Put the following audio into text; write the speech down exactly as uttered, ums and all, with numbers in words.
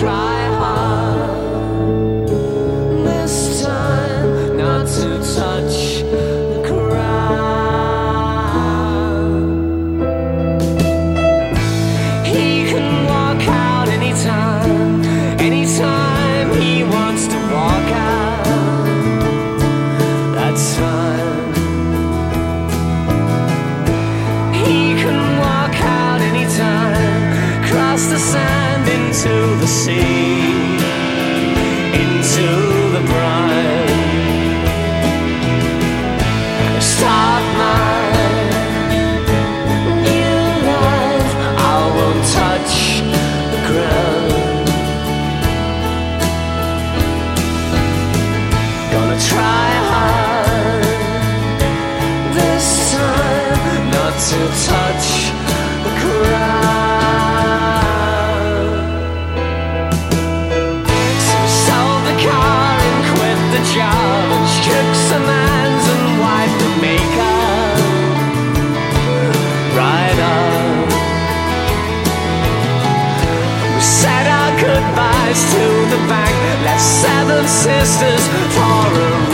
try hard this time not to touch the crowd. He can walk out anytime, anytime he wants to walk out. That's fine. He can walk out anytime, cross the sand into the sea, into the brine. Start my new life, I won't touch the ground. Gonna try hard this time not to touch the crowd. So we sold the car and quit the job and shook some hands and wiped the makeup right up. We said our goodbyes to the bank, left seven sisters for a